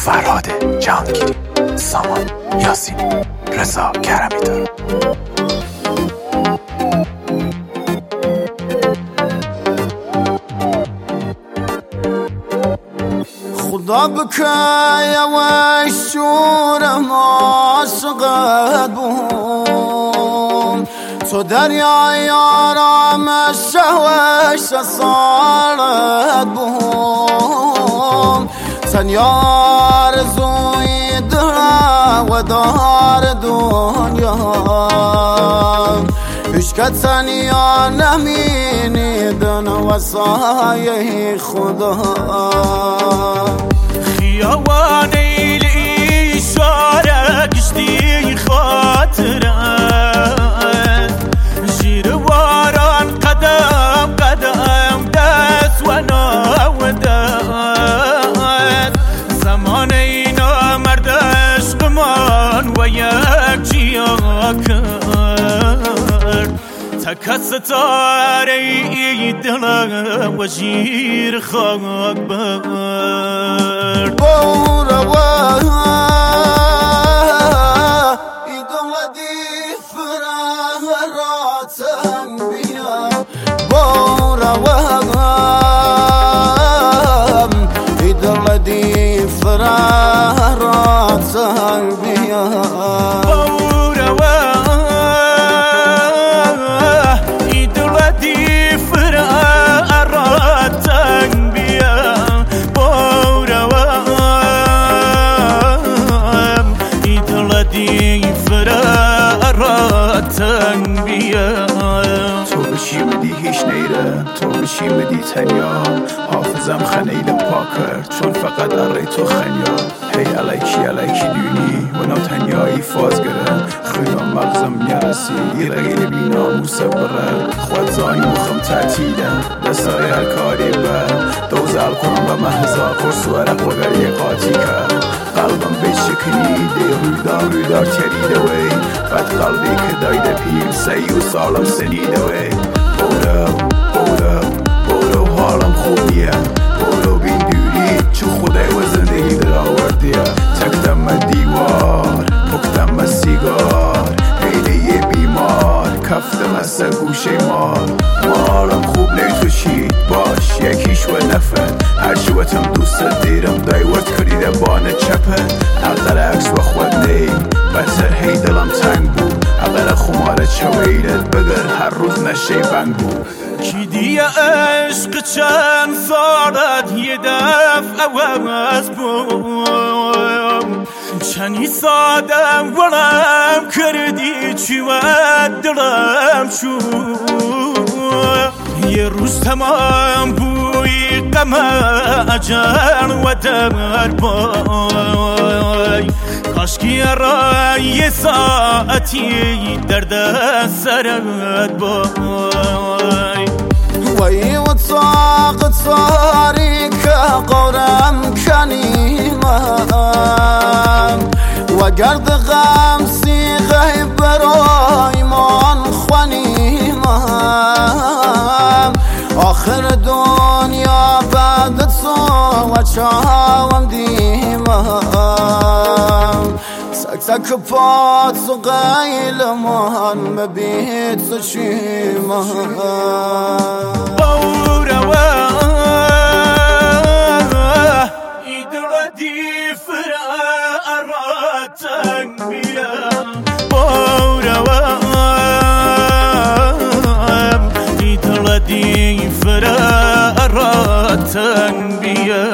فرهاد جهانگیری، سامان یاسینی، رضا کرمی‌دار. خدا بکای و شورم عاشقت بوم، تو دریای آرامش شوش سالت بوم، تنیا آرزوی دل و دار دنیا، هیچ که تنیا نمینیدن و سایه خدا. خیابان ایلی اشاره کشتی خاطرت، زیر باران قدم قدم دست و ناودت، زمان اینا مرد عشقمان و یک جیا کرد، تک ستاره ای دلم و زیر خاک برد. بوروا ایدم دی فراتم بیا، بوروا ایدم دی فراتم بیا، تو بشی بدی هیچ نیره، تو بشی بدی تنیا، حافظم خنیل پا کرد چون فقط اره تو خنیا. هی علیکی دونی و نو تنیایی فاز گره، خیام مغزم نرسی ایرگیل بی ناموسه بره، خود زانی مخم تعتیده دستای هر کاری بر، دوزال کنم و محضا قرص و عرق و گری قاطی کرد، قلبم به شکنی دی رویدار تریده وی، قد قلبی که دایده پیر سی و سالم سنیده وی. برو حالم خوبیه، برو بین دوری چو خدای و زندگی در آوردیه، تکتم دیوار پکتم سیگار، حیله بیمار کفتم از گوشه مار، حالم خوب نیتوشید باش یکیش و نفن، هر شوتم دوست دیرم دایورد کریده بانه چپه، اقل عکس و خود نیم بسر هی دلم تنگ بود، اقل خماره چویلت بگر هر روز نشه بنگ بود. کی دیه عشق چند سالت یه دفعه عوض بود، چنی سادم ولم کردی چی و دلم شد، یه روز تمام بوی غم اجل و در بای، کاشکی را یه ساعتی در دست سرت بای. وی و طاق تاریک قرم کنیمم، و گرد غم سیغه برای من خونیمم، آخر دنیا بعد تو و چاوم دیمم، تک پات و قیل من مبید تو چیمم. فراتن بیا